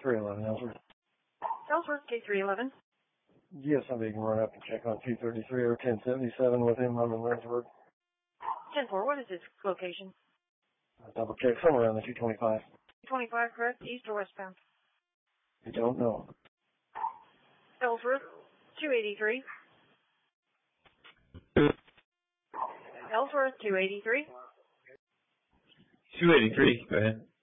311, Ellsworth. Ellsworth, K311. Yes, somebody can run up and check on 233 or 1077 with him. I'm in Lynchburg. 10-4, what is his location? I'll double check somewhere around the 225. 25, correct? East or westbound? I don't know. Ellsworth, 283. Ellsworth, 283. 283, go ahead.